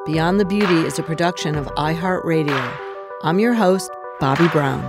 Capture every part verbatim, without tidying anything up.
Beyond the Beauty is a production of iHeartRadio. I'm your host, Bobbi Brown.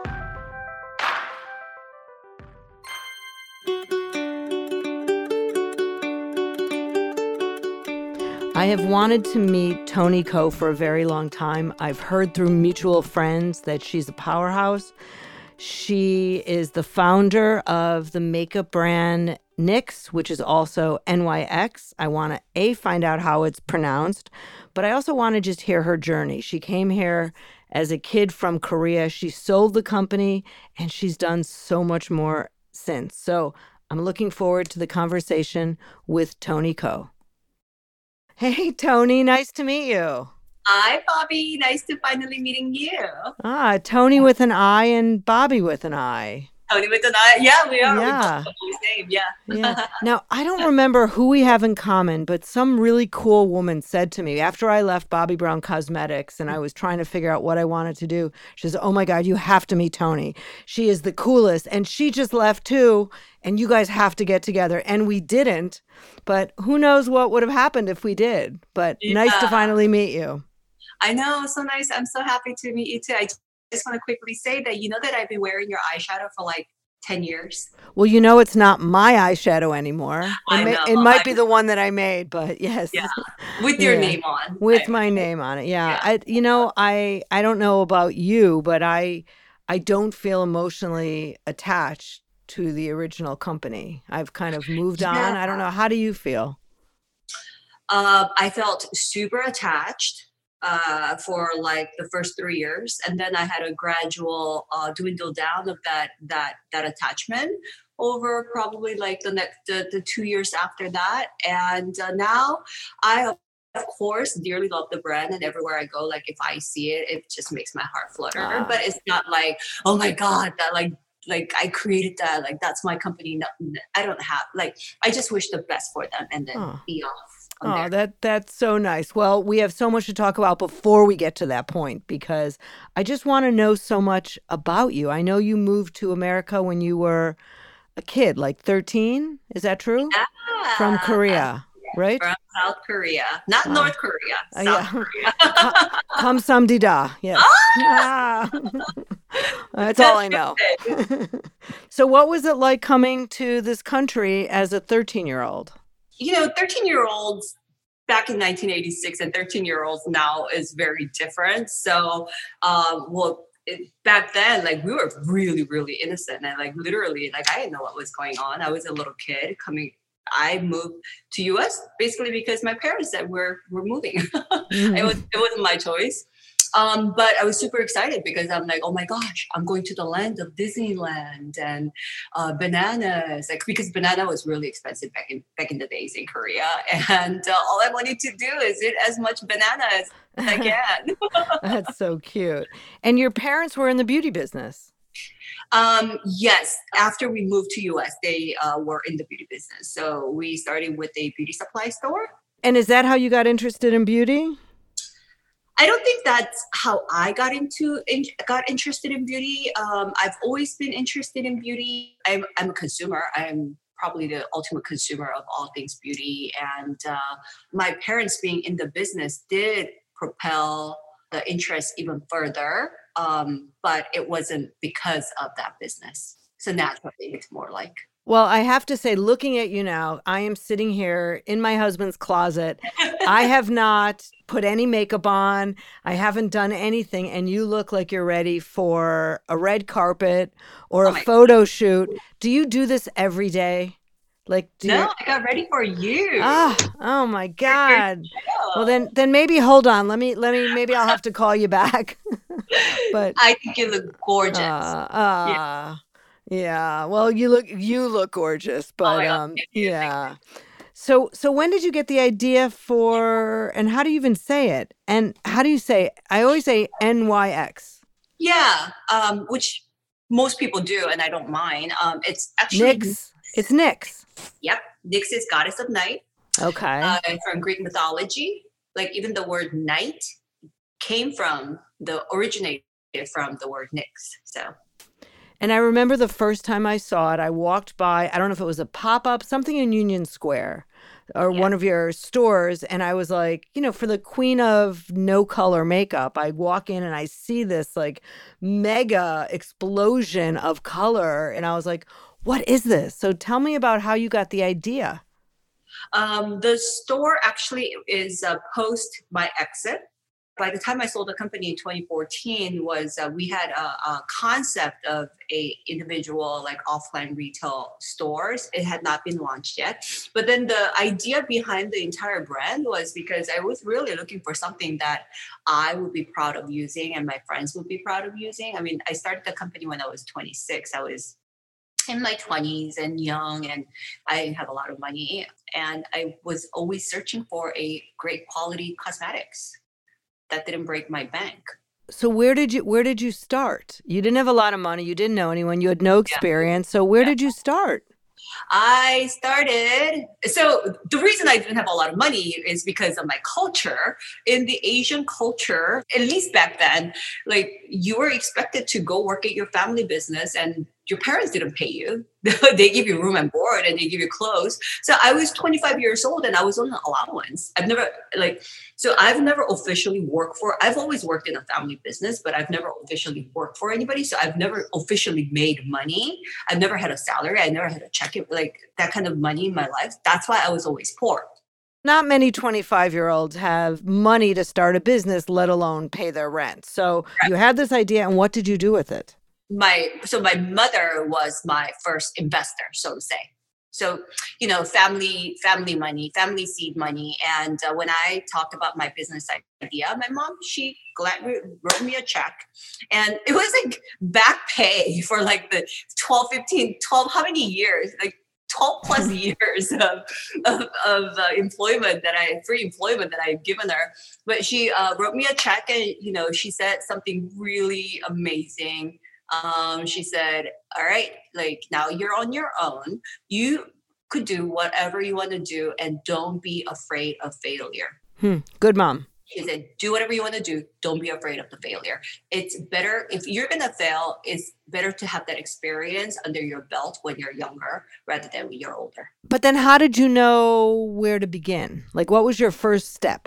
I have wanted to meet Toni Ko for a very long time. I've heard through mutual friends that she's a powerhouse. She is the founder of the makeup brand NYX, which is also N Y X. I want to, A, find out how it's pronounced, but I also want to just hear her journey. She came here as a kid from Korea. She sold the company, and she's done so much more since. So I'm looking forward to the conversation with Toni Ko. Hey, Toni, nice to meet you. Hi, Bobbi. Nice to finally meeting you. Ah, Toni with an I and Bobbi with an I. Toni with an I. Yeah, we are. Yeah. We're both the same. Yeah. Yeah. Now, I don't remember who we have in common, but some really cool woman said to me after I left Bobbi Brown Cosmetics and I was trying to figure out what I wanted to do. She says, oh my God, you have to meet Toni. She is the coolest. And she just left too. And you guys have to get together. And we didn't. But who knows what would have happened if we did. But yeah. Nice to finally meet you. I know. So nice. I'm so happy to meet you too. I just want to quickly say that you know that I've been wearing your eyeshadow for like ten years. Well, you know, it's not my eyeshadow anymore. It, I may, know. it might I be know. the one that I made, but yes. Yeah. With your yeah. name on. With I my know. name on it. Yeah. Yeah. I, you know, I, I don't know about you, but I, I don't feel emotionally attached to the original company. I've kind of moved on. Yeah. I don't know. How do you feel? Uh, I felt super attached uh, for like the first three years, and then I had a gradual uh, dwindle down of that that that attachment over probably like the next the, the two years after that, and uh, now I of course dearly love the brand, and everywhere I go, like if I see it, it just makes my heart flutter. Ah. But it's not like, oh my God, that like. Like I created that, like that's my company. No, I don't have like I just wish the best for them and then Oh. be off. Oh, that that's so nice. Well, we have so much to talk about before we get to that point because I just want to know so much about you. I know you moved to America when you were a kid, like thirteen. Is that true? Yeah. From Korea, right? From South Korea, not Wow. North Korea. Uh, South yeah. Korea. Kamsamnida. Yes. Ah! That's all I know. So what was it like coming to this country as a thirteen-year-old? You know, thirteen-year-olds back in nineteen eighty-six and thirteen-year-olds now is very different. So, um, well, it, back then, like we were really, really innocent. And like literally, like I didn't know what was going on. I was a little kid coming. I moved to U S basically because my parents said we're we're moving. Mm-hmm. it was it wasn't my choice. Um, but I was super excited because I'm like, oh my gosh, I'm going to the land of Disneyland and uh, bananas. Like because banana was really expensive back in back in the days in Korea, and uh, all I wanted to do is eat as much banana as I can. That's so cute. And your parents were in the beauty business. Um, yes, after we moved to U S, they uh, were in the beauty business. So we started with a beauty supply store. And is that how you got interested in beauty? I don't think that's how I got into in, got interested in beauty. Um, I've always been interested in beauty. I'm, I'm a consumer. I'm probably the ultimate consumer of all things beauty. And uh, my parents being in the business did propel the interest even further. Um, but it wasn't because of that business. So naturally, it's more like. Well, I have to say, looking at you now, I am sitting here in my husband's closet. I have not put any makeup on. I haven't done anything. And you look like you're ready for a red carpet or Oh a my photo shoot. Do you do this every day? Like, do No, you... I got ready for you. Ah, oh my God. show. Well, then, then maybe hold on. Let me, let me, maybe I'll have to call you back. But I think you look gorgeous. uh, uh, yeah. Well, you look, you look gorgeous, but my God, um, thank you, thank yeah. So, so when did you get the idea for, and how do you even say it? And how do you say, I always say N Y X. Yeah, um, which most people do, and I don't mind. Um, it's actually NYX. It's NYX. Yep, Nyx is goddess of night. Okay. Uh, from Greek mythology. Like even the word night came from the originated from the word Nyx. So. And I remember the first time I saw it, I walked by, I don't know if it was a pop-up, something in Union Square. or Yeah. one of your stores, and I was like, you know, for the queen of no color makeup, I walk in and I see this like mega explosion of color, and I was like, what is this? So tell me about how you got the idea. Um, the store actually is uh, post my exit. By the time I sold the company in twenty fourteen, was uh, we had a, a concept of a individual like offline retail stores. It had not been launched yet, but then the idea behind the entire brand was because I was really looking for something that I would be proud of using and my friends would be proud of using. I mean, I started the company when I was twenty-six. I was in my twenties and young, and I didn't have a lot of money, and I was always searching for a great quality cosmetics that didn't break my bank. So where did you where did you start? You didn't have a lot of money, you didn't know anyone, you had no Yeah. experience. So where Yeah. did you start? I started. So the reason I didn't have a lot of money is because of my culture. In the Asian culture, at least back then, like you were expected to go work at your family business and your parents didn't pay you. They give you room and board and they give you clothes. So I was twenty-five years old and I was on an allowance. I've never like, so I've never officially worked for, I've always worked in a family business, but I've never officially worked for anybody. So I've never officially made money. I've never had a salary. I never had a check, like that kind of money in my life. That's why I was always poor. Not many twenty-five-year-olds have money to start a business, let alone pay their rent. So you had this idea, and what did you do with it? My so my mother was my first investor, so to say. So you know, family family money, family seed money. And uh, when I talked about my business idea, my mom she gladly wrote me a check, and it was like back pay for like the twelve, fifteen, twelve, how many years? Like twelve plus years of of, of uh, employment that I free employment that I've given her. But she uh, wrote me a check, and you know, she said something really amazing. Um, she said, all right, like now you're on your own. You could do whatever you want to do and don't be afraid of failure. Hmm. Good mom. She said, do whatever you want to do. Don't be afraid of the failure. It's better if you're going to fail, it's better to have that experience under your belt when you're younger rather than when you're older. But then how did you know where to begin? Like, what was your first step?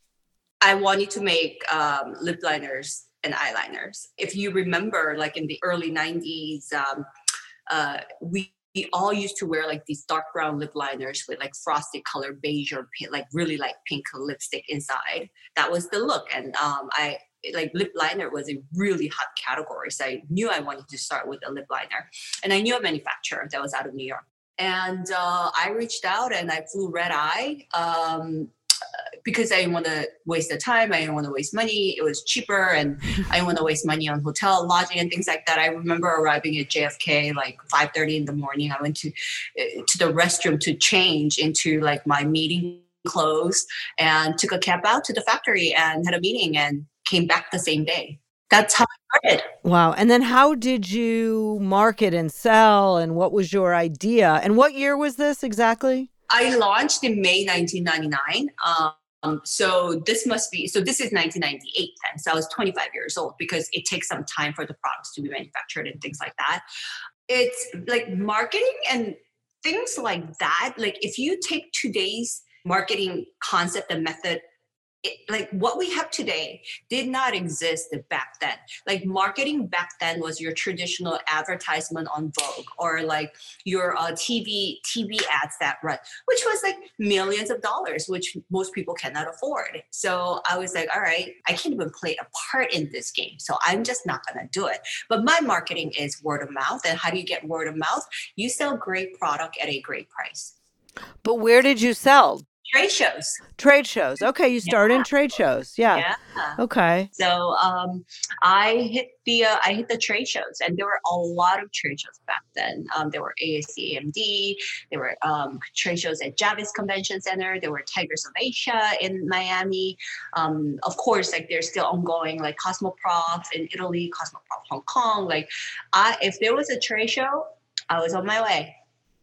I wanted to make um, lip liners and eyeliners. If you remember, like in the early nineties, um, uh, we, we all used to wear like these dark brown lip liners with like frosted color, beige or pink, like really like pink lipstick inside. That was the look. And um, I like lip liner was a really hot category. So I knew I wanted to start with a lip liner. And I knew a manufacturer that was out of New York. And uh, I reached out and I flew red eye. Um, because I didn't want to waste the time. I didn't want to waste money. It was cheaper and I didn't want to waste money on hotel lodging and things like that. I remember arriving at J F K like five thirty in the morning. I went to to the restroom to change into like my meeting clothes and took a cab out to the factory and had a meeting and came back the same day. That's how I started. Wow. And then how did you market and sell, and what was your idea? And what year was this exactly? I launched in May nineteen ninety-nine. Um, so this must be, so this is nineteen ninety-eight then. So I was twenty-five years old because it takes some time for the products to be manufactured and things like that. It's like marketing and things like that. Like if you take today's marketing concept and method, it, like what we have today did not exist back then. Like marketing back then was your traditional advertisement on Vogue or like your uh, T V T V ads that run, which was like millions of dollars, which most people cannot afford. So I was like, all right, I can't even play a part in this game. So I'm just not going to do it. But my marketing is word of mouth. And how do you get word of mouth? You sell great product at a great price. But where did you sell? Trade shows. Trade shows. Okay, you started Yeah. in trade shows. Yeah. Yeah. Okay. So um, I hit the uh, I hit the trade shows, and there were a lot of trade shows back then. Um, there were A S C A M D. There were um, trade shows at Javits Convention Center. There were Tigers of Asia in Miami. Um, of course, like they're still ongoing, like Cosmoprof in Italy, Cosmoprof Hong Kong. Like, I if there was a trade show, I was on my way.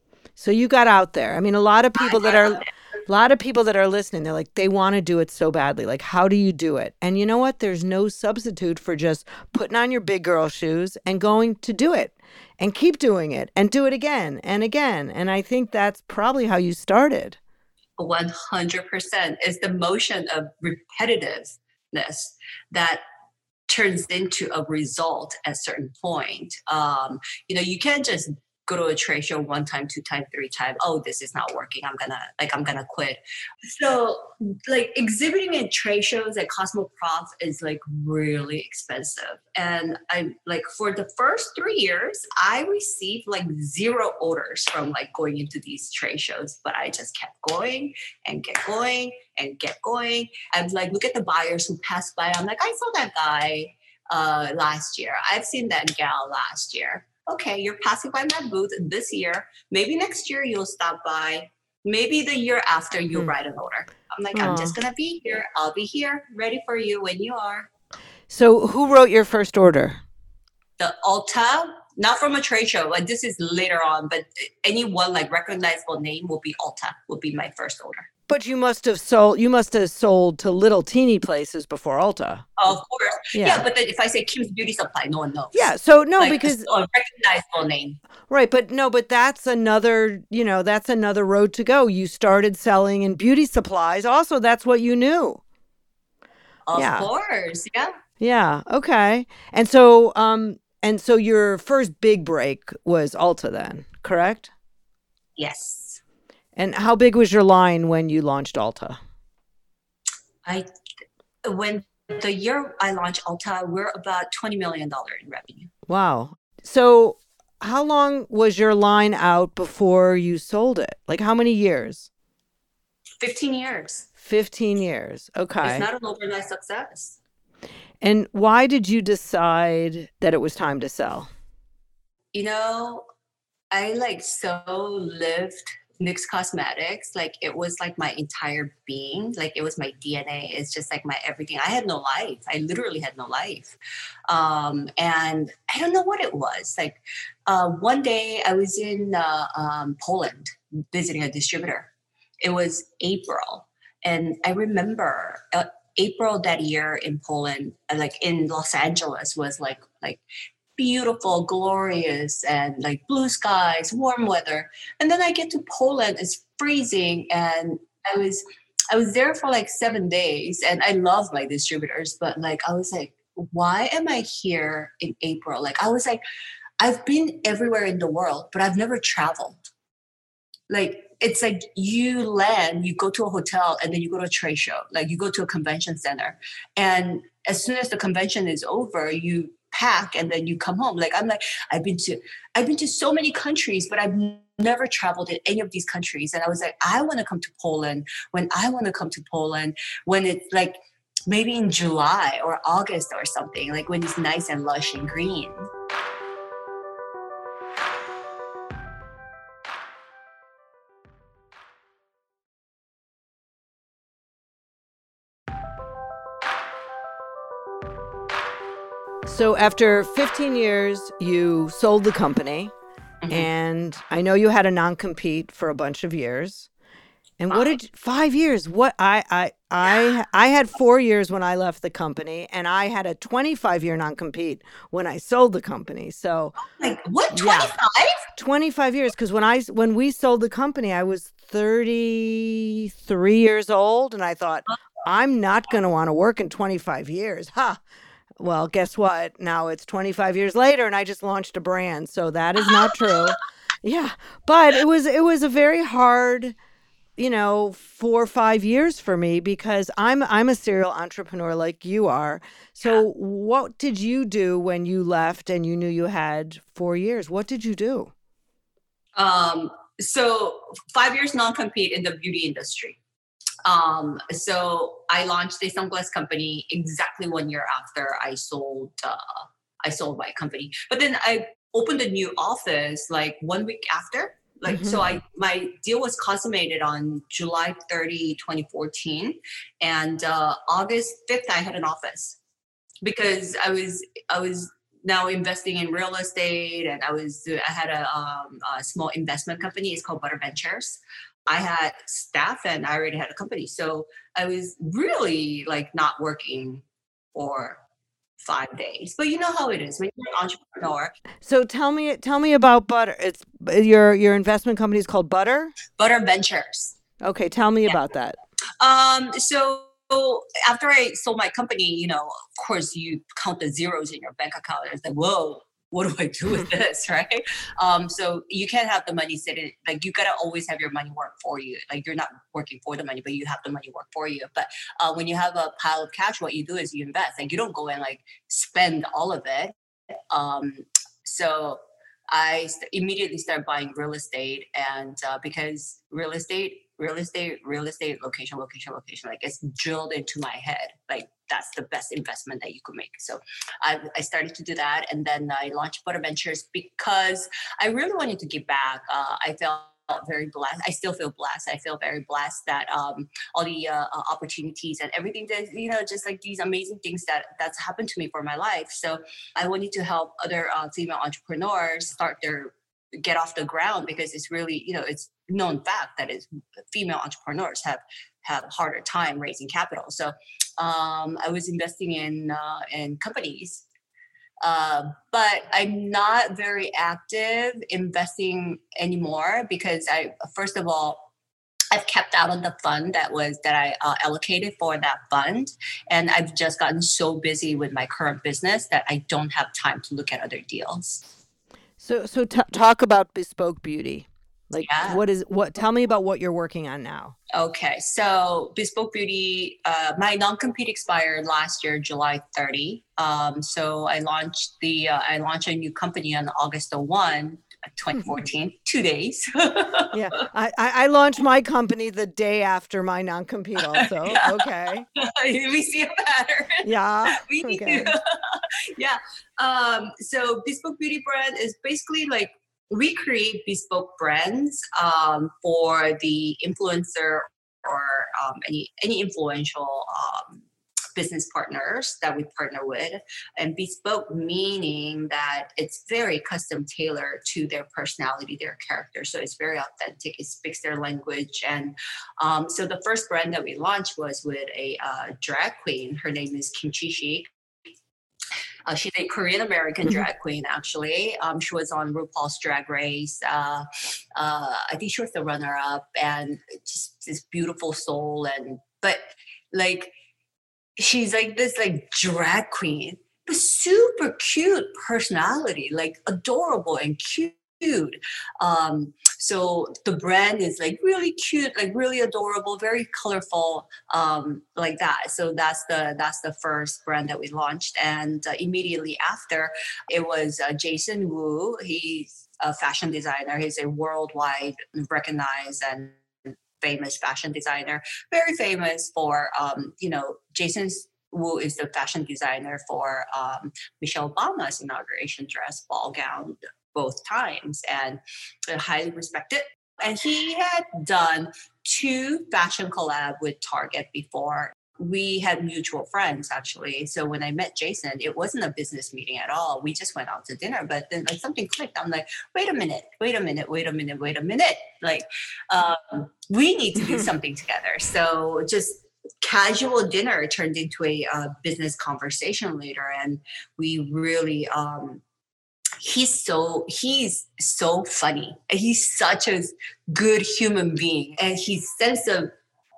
So you got out there. I mean, a lot of people I that got are out there. a lot of people that are listening, they're like, they want to do it so badly. Like, how do you do it? And you know what? There's no substitute for just putting on your big girl shoes and going to do it and keep doing it and do it again and again. And I think that's probably how you started. one hundred percent. It's the motion of repetitiveness that turns into a result at a certain point. Um, you know, you can't just go to a trade show one time, two times, three times. Oh, this is not working. I'm gonna like I'm gonna quit. So like exhibiting at trade shows at Cosmoprof is like really expensive. And I like for the first three years, I received like zero orders from like going into these trade shows, but I just kept going and get going and get going. And like look at the buyers who passed by. I'm like, I saw that guy uh last year. I've seen that gal last year. Okay, you're passing by my booth this year. Maybe next year you'll stop by. Maybe the year after you'll write an order. I'm like, I'm just gonna be here. I'll be here, ready for you when you are. So who wrote your first order? The Ulta, not from a trade show. Like this is later on, but any one like recognizable name will be Ulta. Will be my first order. But you must have sold. You must have sold to little teeny places before Ulta. Oh, of course, yeah. yeah but then if I say Kim's Beauty Supply, no one knows. Yeah. So no, like, because a recognizable name. Right, but no, but that's another. You know, that's another road to go. You started selling in beauty supplies. Also, that's what you knew. Of yeah. course, yeah. Yeah. Okay. And so, um, and so your first big break was Ulta, then, correct? Yes. And how big was your line when you launched Ulta? I, when the year I launched Ulta, we're about twenty million dollars in revenue. Wow. So how long was your line out before you sold it? Like how many years? fifteen years. fifteen years. Okay. It's not an overnight success. And why did you decide that it was time to sell? You know, I like so lived NYX Cosmetics. Like it was like my entire being. Like it was my D N A. It's just like my everything. I had no life. I literally had no life. Um, and I don't know what it was. Like uh, one day I was in uh, um, Poland visiting a distributor. It was April. And I remember uh, April that year in Poland, like in Los Angeles was like, like, beautiful, glorious, and like blue skies, warm weather. And then I get to Poland, it's freezing, and I was I was there for like seven days, and I love my distributors, but like I was like, why am I here in April? Like I was like, I've been everywhere in the world, but I've never traveled. Like it's like you land, you go to a hotel, and then you go to a trade show. Like you go to a convention center, and as soon as the convention is over, you pack and then you come home. Like I'm like I've been to I've been to so many countries, but I've never traveled in any of these countries. And I was like, I want to come to Poland when I want to come to Poland when it's like maybe in July or August or something, like when it's nice and lush and green. So after fifteen years, you sold the company, mm-hmm. and I know you had a non-compete for a bunch of years. And five. what did five years? What I I I I had four years when I left the company, and I had a twenty-five year non-compete when I sold the company. So like what twenty-five? Yeah, twenty-five years, because when I when we sold the company, I was thirty-three years old, and I thought I'm not going to want to work in twenty-five years. Ha. Huh. Well, guess what? Now it's twenty-five years later and I just launched a brand. So that is not true. Yeah. But it was it was a very hard, you know, four or five years for me because I'm I'm a serial entrepreneur like you are. So yeah. What did you do when you left and you knew you had four years? What did you do? Um, so five years non-compete in the beauty industry. Um, so I launched a sunglass company exactly one year after I sold, uh, I sold my company, but then I opened a new office like one week after, like, mm-hmm. so I, my deal was consummated on July thirtieth, twenty fourteen. And, uh, August fifth, I had an office because I was, I was now investing in real estate, and I was, I had a, um, a small investment company. It's called Butter Ventures. I had staff and I already had a company. So I was really like not working for five days. But you know how it is when you're an entrepreneur. So tell me tell me about Butter. It's your your investment company is called Butter? Butter Ventures. Okay, tell me about that. Um, so after I sold my company, you know, of course, you count the zeros in your bank account. It's like, whoa, what do I do with this, right? Um, so you can't have the money sitting, like you gotta always have your money work for you. Like you're not working for the money, but you have the money work for you. But uh, when you have a pile of cash, what you do is you invest. Like you don't go and like spend all of it. Um, so I st- immediately started buying real estate, and uh, because real estate, real estate, real estate, location, location, location, like it's drilled into my head. Like that's the best investment that you could make. So I, I started to do that, and then I launched Butter Ventures because I really wanted to give back. Uh, I felt very blessed. I still feel blessed. I feel very blessed that um, all the uh, uh, opportunities and everything that, you know, just like these amazing things that that's happened to me for my life. So I wanted to help other uh, female entrepreneurs start their get off the ground, because it's really, you know, it's known fact that is female entrepreneurs have have a harder time raising capital. So um, I was investing in uh, in companies, uh, but I'm not very active investing anymore because I, first of all, I've kept out of the fund that was that I uh, allocated for that fund, and I've just gotten so busy with my current business that I don't have time to look at other deals. So, so t- talk about Bespoke Beauty. Like, Yeah. what is what? Tell me about what you're working on now. Okay, so Bespoke Beauty, uh, my non-compete expired last year, July thirtieth. Um, so I launched the uh, I launched a new company on August the first, twenty fourteen, two days. Yeah, I, I I launched my company the day after my non-compete also. Yeah. Okay. We see a pattern. Yeah. We need Okay. to. Yeah. Um, so Bespoke Beauty brand is basically like we create bespoke brands um, for the influencer or um, any any influential um, business partners that we partner with. And bespoke meaning that it's very custom tailored to their personality, their character. So it's very authentic. It speaks their language. And um, so the first brand that we launched was with a uh, drag queen. Her name is Kimchi Chic. Uh, she's a Korean American drag queen, actually. Um, she was on RuPaul's Drag Race. Uh, uh, I think she was the runner-up, and just this beautiful soul. And but like she's like this like drag queen, but super cute personality, like adorable and cute. Um, so the brand is like really cute, like really adorable, very colorful, um, like that. So that's the that's the first brand that we launched, and uh, immediately after, it was uh, Jason Wu. He's a fashion designer. He's a worldwide recognized and famous fashion designer, very famous for um, you know Jason Wu is the fashion designer for um, Michelle Obama's inauguration dress, ball gown, both times, and highly respected. And he had done two fashion collab with Target before. We had mutual friends, actually. So when I met Jason, it wasn't a business meeting at all. We just went out to dinner, but then like something clicked. I'm like, wait a minute, wait a minute, wait a minute, wait a minute. Like, um, we need to do something together. So just casual dinner turned into a uh, business conversation later, and we really um, he's so he's so funny. He's such a good human being, and his sense of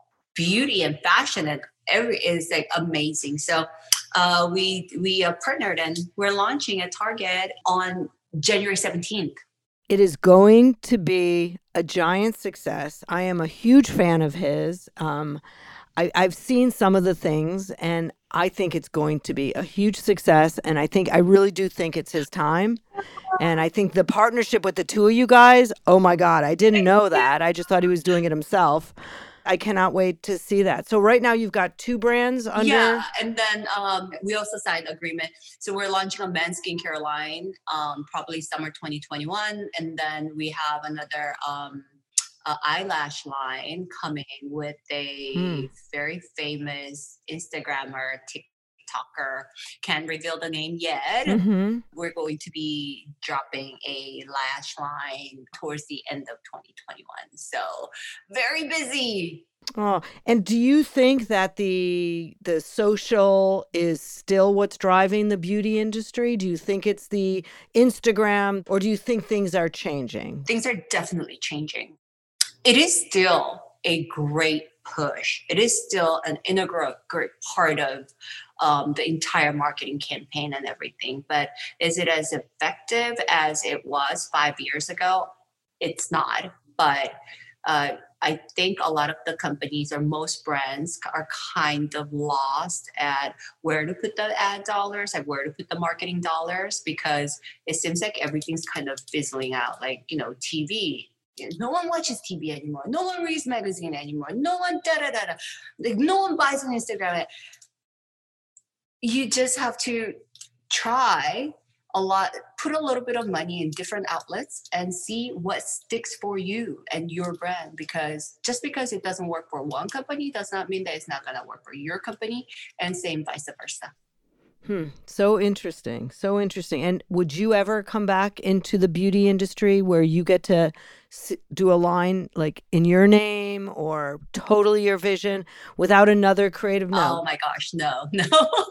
beauty and fashion and every is like amazing. So uh, we we uh, partnered, and we're launching at Target on January seventeenth. It is going to be a giant success. I am a huge fan of his. Um, I, I've seen some of the things, and I think it's going to be a huge success. And I think I really do think it's his time. And I think the partnership with the two of you guys, oh my God, I didn't know that. I just thought he was doing it himself. I cannot wait to see that. So right now you've got two brands under. Yeah, and then um, we also signed agreement. So we're launching a men's skincare line, um, probably summer twenty twenty-one, and then we have another um, uh, eyelash line coming with a Hmm. very famous Instagrammer, TikToker. Can't reveal the name yet. Mm-hmm. We're going to be dropping a lash line towards the end of twenty twenty-one. So very busy. Oh, and do you think that the the social is still what's driving the beauty industry? Do you think it's the Instagram, or do you think things are changing? Things are definitely changing. It is still a great push. It is still an integral great part of um, the entire marketing campaign and everything. But is it as effective as it was five years ago? It's not. But uh, I think a lot of the companies or most brands are kind of lost at where to put the ad dollars, like where to put the marketing dollars, because it seems like everything's kind of fizzling out. Like, you know, T V. No one watches T V anymore. No one reads magazine anymore. No one da da da da. Like no one buys on Instagram. You just have to try a lot, put a little bit of money in different outlets and see what sticks for you and your brand. Because just because it doesn't work for one company does not mean that it's not going to work for your company, and same vice versa. Hmm. So interesting. So interesting. And would you ever come back into the beauty industry where you get to s- do a line like in your name or totally your vision without another creative? No. Oh my gosh, no, no.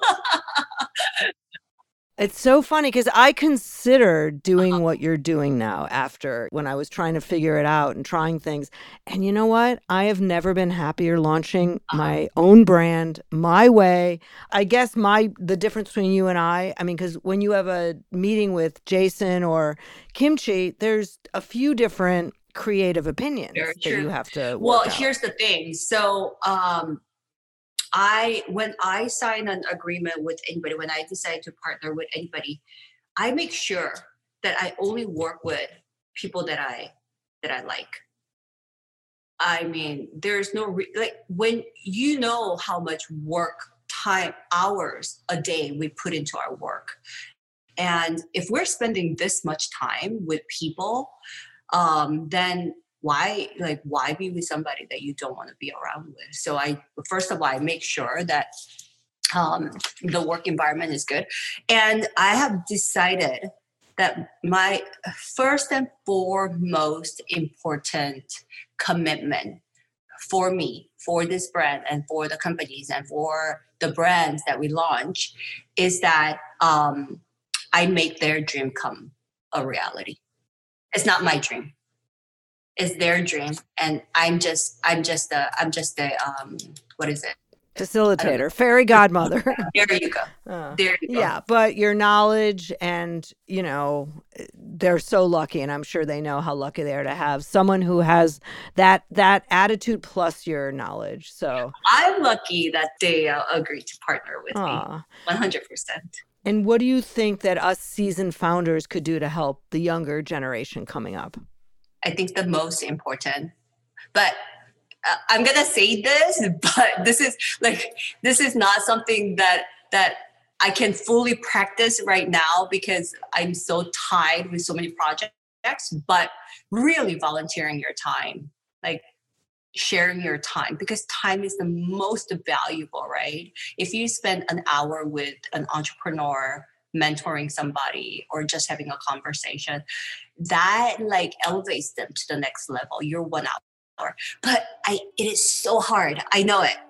It's so funny because I considered doing what you're doing now after when I was trying to figure it out and trying things. And you know what? I have never been happier launching my own brand my way. I guess my the difference between you and I, I mean, because when you have a meeting with Jason or Kimchi, there's a few different creative opinions Very that true. you have to work Well, out. here's the thing. So, um, I when I sign an agreement with anybody, when I decide to partner with anybody, I make sure that I only work with people that I that I like. I mean, there's no re- like when you know how much work, time, hours a day we put into our work, and if we're spending this much time with people, um, then why like why be with somebody that you don't want to be around with? So I first of all I make sure that um, the work environment is good, and I have decided that my first and foremost important commitment for me, for this brand, and for the companies, and for the brands that we launch, is that um, I make their dream come a reality. It's not my dream. It's their dream, and I'm just, I'm just a, I'm just a, um, what is it? Facilitator, fairy godmother. There you go. Uh, There you go. yeah, but your knowledge and, you know, they're so lucky, and I'm sure they know how lucky they are to have someone who has that that attitude plus your knowledge. So I'm lucky that they uh, agreed to partner with aw. me, one hundred percent. And what do you think that us seasoned founders could do to help the younger generation coming up? I think the most important, but uh, I'm gonna say this, but this is like this is not something that that I can fully practice right now because I'm so tied with so many projects. But really volunteering your time, like sharing your time, because time is the most valuable, right? If you spend an hour with an entrepreneur mentoring somebody or just having a conversation, that like elevates them to the next level. You're one hour, but I it is so hard. I know it.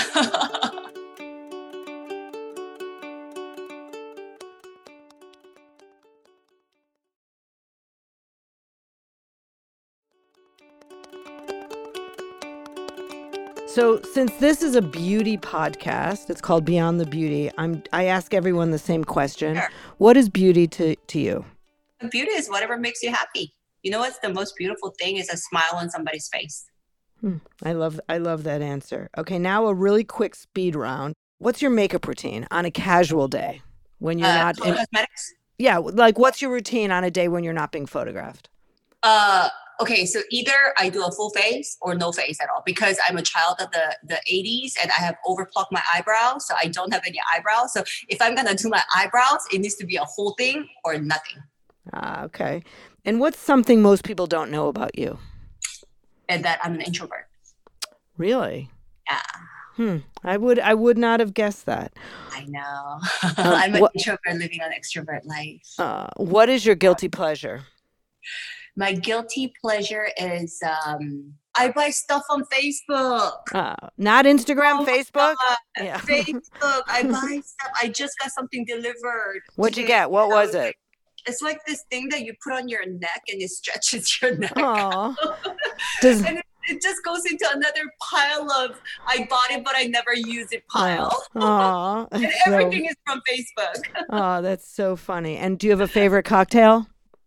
So, since this is a beauty podcast, it's called Beyond the Beauty. I'm I ask everyone the same question. Sure. What is beauty to, to you? Beauty is whatever makes you happy. You know what's the most beautiful thing is a smile on somebody's face. Hmm, I love I love that answer. Okay, now a really quick speed round. What's your makeup routine on a casual day when you're Uh, not color in, cosmetics. yeah, like what's your routine on a day when you're not being photographed? Uh, okay, so either I do a full face or no face at all because I'm a child of the, the eighties and I have overplucked my eyebrows, so I don't have any eyebrows. So if I'm gonna do my eyebrows, it needs to be a whole thing or nothing. Ah, okay. And what's something most people don't know about you? And that I'm an introvert. Really? Yeah, Hmm. I would I would not have guessed that. I know. I'm an what- introvert living an extrovert life. Uh, what is your guilty pleasure? My guilty pleasure is um, I buy stuff on Facebook. Uh, not Instagram, Oh my Facebook? God, Yeah. Facebook. I buy stuff. I just got something delivered. What'd you today. get? What was it? It's like this thing that you put on your neck and it stretches your neck. Aw. Does And it just goes into another pile of I bought it but I never use it pile. Aw, And so, everything is from Facebook. oh, that's so funny. And do you have a favorite cocktail?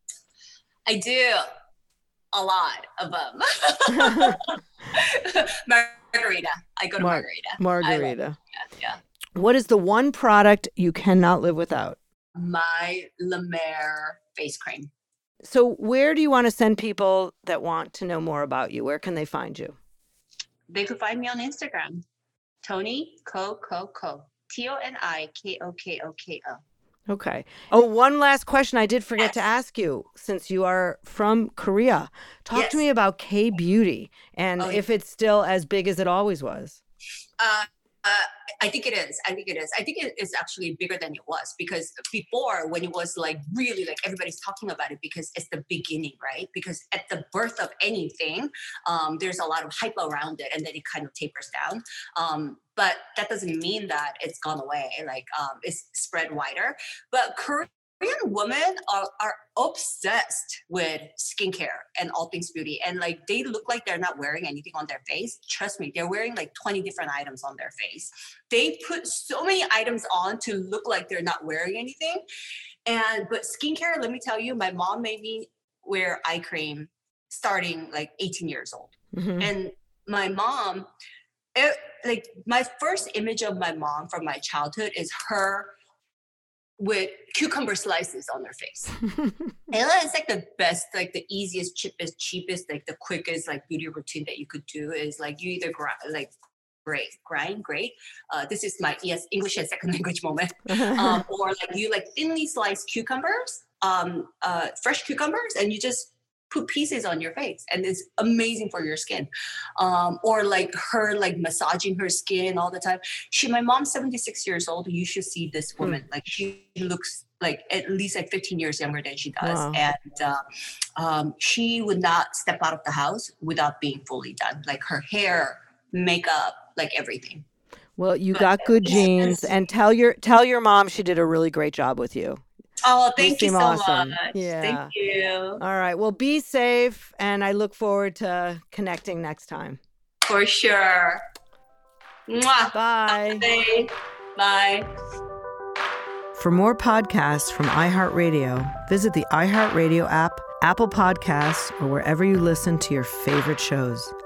I do. A lot of them. Margarita. I go to Mar- margarita. Margarita. Yeah, yeah. What is the one product you cannot live without? My La Mer face cream. So where do you want to send people that want to know more about you? Where can they find you? They could find me on Instagram. Toni Ko Ko Ko. T O N I K O K O K O. Okay. Oh, one last question I did forget yes. to ask you, since you are from Korea. Talk yes. to me about K-beauty and oh, if it's still as big as it always was. Uh, uh, I think it is. I think it is. I think it is actually bigger than it was, because before, when it was like really like everybody's talking about it because it's the beginning, right? Because at the birth of anything, um, there's a lot of hype around it, and then it kind of tapers down. Um, but that doesn't mean that it's gone away. Like um, it's spread wider. But Korean women are, are obsessed with skincare and all things beauty. And like, they look like they're not wearing anything on their face. Trust me, they're wearing like twenty different items on their face. They put so many items on to look like they're not wearing anything. And, but skincare, let me tell you, my mom made me wear eye cream starting like eighteen years old. Mm-hmm. And my mom, it, like my first image of my mom from my childhood is her with cucumber slices on their face. And it's like the best, like the easiest, cheapest, cheapest, like the quickest, like beauty routine that you could do is like you either grind, like great, grind, great. Uh, this is my yes English as second language moment. Um, or like you like thinly sliced cucumbers, um, uh, fresh cucumbers, and you just put pieces on your face, and it's amazing for your skin. Um, or like her like massaging her skin all the time. She, my mom's seventy-six years old. You should see this woman. Mm. Like she looks like at least like fifteen years younger than she does. Wow. And uh, um, she would not step out of the house without being fully done. Like her hair, makeup, like everything. Well, you but, got good genes, and tell your tell your mom she did a really great job with you. Oh, thank you, you so awesome. much. Yeah. Thank you. All right. Well, be safe, and I look forward to connecting next time. For sure. Mwah. Bye. Bye. Bye. For more podcasts from iHeartRadio, visit the iHeartRadio app, Apple Podcasts, or wherever you listen to your favorite shows.